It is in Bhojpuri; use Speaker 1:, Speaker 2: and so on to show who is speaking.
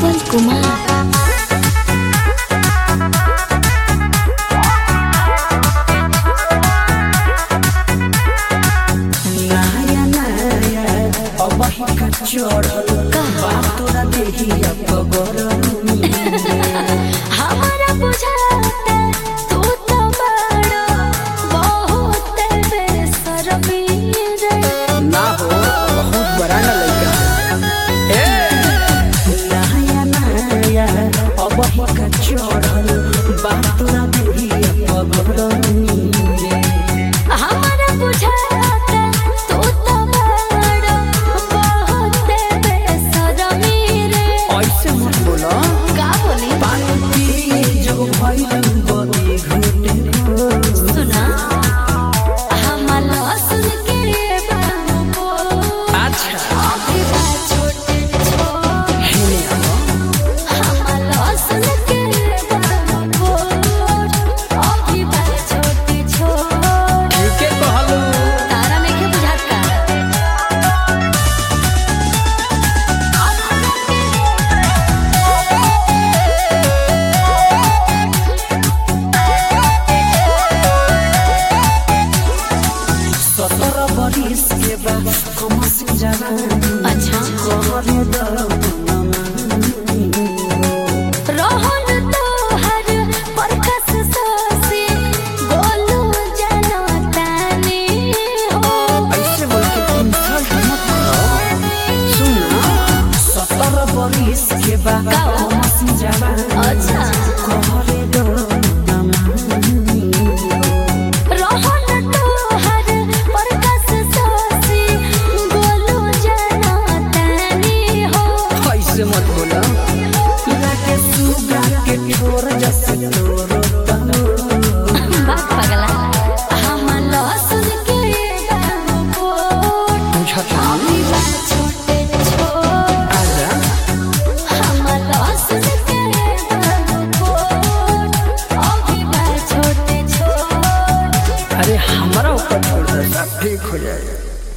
Speaker 1: उत्पल कुमार।
Speaker 2: हमारा बुझाता तू तो बड़ा बहुत बेशर्मी रे।
Speaker 3: ना हो बहुत बड़ा ना लइका नया नया अब ही का चढ़ल बात तोरा देही पगड़नी रे।
Speaker 2: हमारा बुझाता तू तो बड़ा बहुत बेशर्मी रे।
Speaker 3: ऐसे मत बोलो
Speaker 2: का बोली
Speaker 3: पानी जो भइल बनी घुटे
Speaker 2: सुना हमारा सुन के बाबू
Speaker 3: अच्छा
Speaker 2: अभी बात छोटे छोटे
Speaker 3: हेने आओ
Speaker 2: हमारा सुन के बाबू अभी बात छोटे छोटे
Speaker 3: के कहलू
Speaker 2: तारा में के बुझात का
Speaker 3: सतर बरिस के बाद कम से जवानी
Speaker 2: अच्छा
Speaker 3: कहरे
Speaker 2: रोहन तो हर परकस सोसी गोलू जनतानी हो
Speaker 3: ऐसे बोल के इंसल्ट मत करो सुना 17 बरिस के बाद
Speaker 2: का?
Speaker 3: कम से जवानी
Speaker 2: अच्छा
Speaker 3: कहरे